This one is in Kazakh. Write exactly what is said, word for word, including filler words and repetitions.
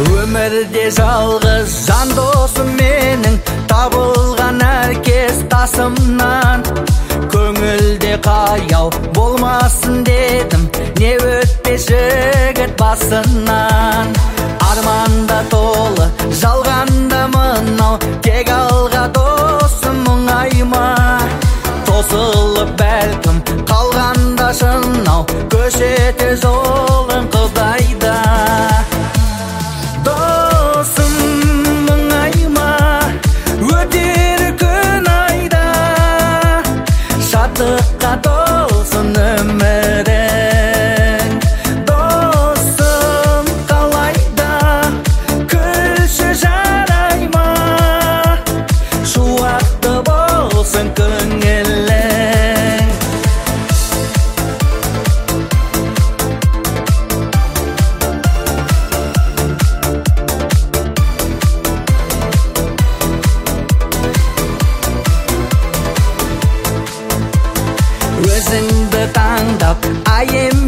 Өмірде жалғыз жан досым менің, табылған әркез тасымнан. Көңілде қаяу болмасын дедім, не өтпес жігіт басынан. Арманда толы, жалғанда мынау, тек алға досым мұңайма. Тосылып бәлкім қалғанда шынау, көшеті жолын қылдайда. Досым мұңайма, өтер күн айда, шаттыққа толсын өмірің. Досым қалайда, күлші жарайма, шуақты болсын көңілің. Өзіңді таңдап, айым